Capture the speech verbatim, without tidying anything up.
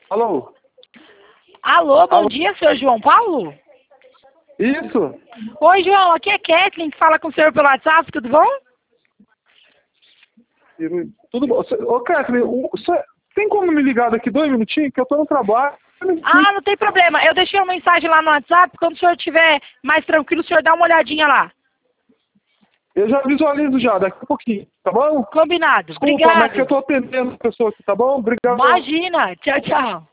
Alô? Alô, bom Alô? dia, senhor João Paulo? Isso? Oi, João, aqui é Kathleen, que fala com o senhor pelo WhatsApp, tudo bom? Tudo bom? Cê- Ô, Kathleen, o- cê tem como me ligar daqui dois minutinhos? Que eu tô no trabalho. Ah, não tem problema, eu deixei uma mensagem lá no WhatsApp, quando o senhor estiver mais tranquilo, o senhor dá uma olhadinha lá. Eu já visualizo já, daqui a pouquinho, tá bom? Combinado, Desculpa, mas que eu obrigado. tô atendendo a pessoa aqui, tá bom? Obrigado. Imagina, tchau, tchau.